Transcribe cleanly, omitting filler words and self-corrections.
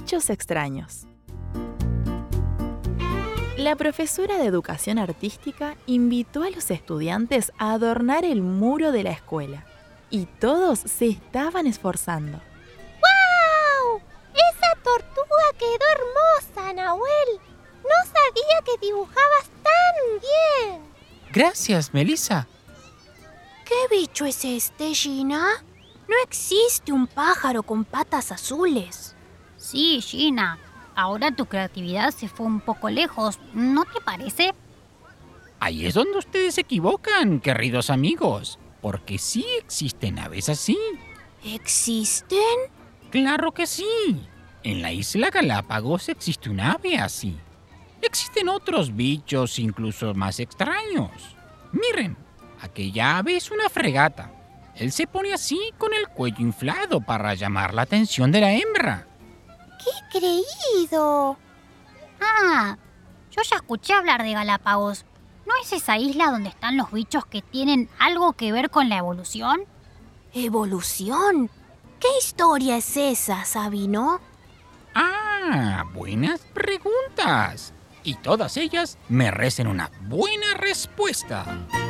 bichos extraños. La profesora de educación artística invitó a los estudiantes a adornar el muro de la escuela y todos se estaban esforzando. ¡Guau! ¡Esa tortuga quedó hermosa, Nahuel! No sabía que dibujabas tan bien. Gracias, Melissa. ¿Qué bicho es este, Gina? No existe un pájaro con patas azules. Sí, Gina. Ahora tu creatividad se fue un poco lejos, ¿no te parece? Ahí es donde ustedes se equivocan, queridos amigos, porque sí existen aves así. ¿Existen? ¡Claro que sí! En la isla Galápagos existe un ave así. Existen otros bichos incluso más extraños. Miren, aquella ave es una fregata. Él se pone así con el cuello inflado para llamar la atención de la hembra. ¡Qué creído! Ah, yo ya escuché hablar de Galápagos. ¿No es esa isla donde están los bichos que tienen algo que ver con la evolución? ¿Evolución? ¿Qué historia es esa, Sabino? Ah, buenas preguntas. Y todas ellas merecen una buena respuesta.